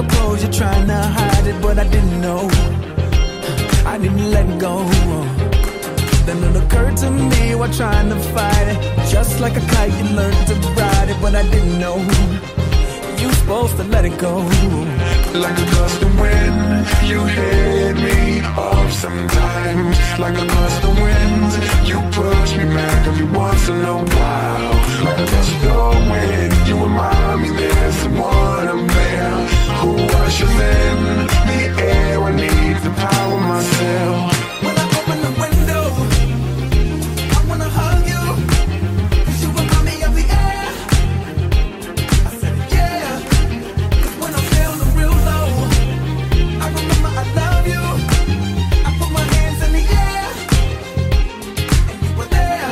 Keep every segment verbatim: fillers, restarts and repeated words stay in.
composure, trying to hide it, but I didn't know. I didn't let go. Then it occurred to me while trying to fight it. Just like a kite, you learned to ride it, but I didn't know. You supposed to let it go. Like a gust of wind, you hit me off sometimes. Like a gust of wind, you push me back every once in a while. Like a gust of wind, you remind me there's someone up there who ushes in the air. I need to power myself. When I open the window, I wanna hug you, 'cause you remind me of the air. I said yeah, 'cause when I'm feeling real low, I remember I love you. I put my hands in the air, and you were there.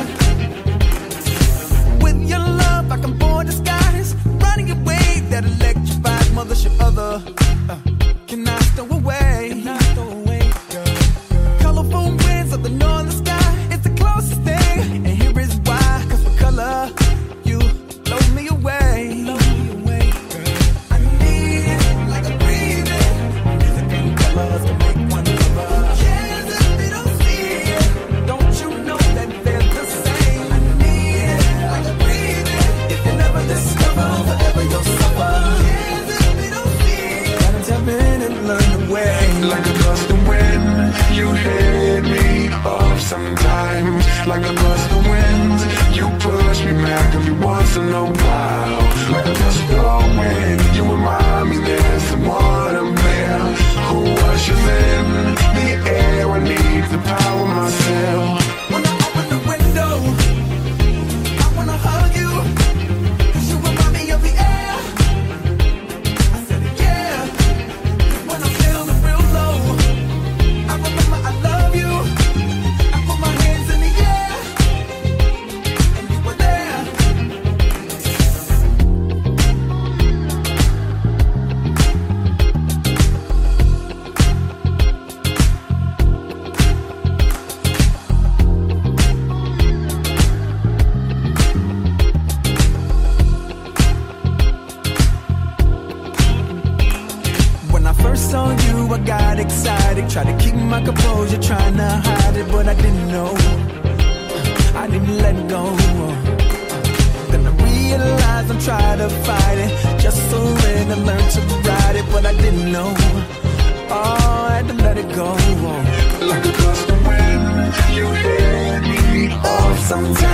With your love, I can board the skies, riding a wave that electrifies mothership other. Uh, can I stow away? Can I stow away, girl? Colorful winds of the northern sky, it's the closest thing. And here is why, 'cause for color, you blow me away. Blow me away, girl. I need it like a breathing. Music and colors can make one lover. Yes, if they don't see it, don't you know that they're the same? I need it like a breathing. If you never discover, forever you'll suffer. Yes, if they don't see it, gotta tap in and learn the way. Like a gust of wind, you hit me off sometimes. Like a gust of wind, you push me back every once in a while. Like a gust of wind, you remind me there's someone up there who ushers in the air. I need to power myself. When I open the window, I wanna hug you, 'cause you remind me of the air. I said yeah, 'cause when I'm feeling real low, I remember I love you. I put my hands in the air, and you were there. When I first saw you, I got excited. Tried to keep my composure, trying to hide it, but I didn't know. I didn't let go. Then I realized I'm trying to fight it. Just surrender, learn to ride it, but I didn't know. Oh, I had to let it go. Like a gust of wind, you hit me off sometimes.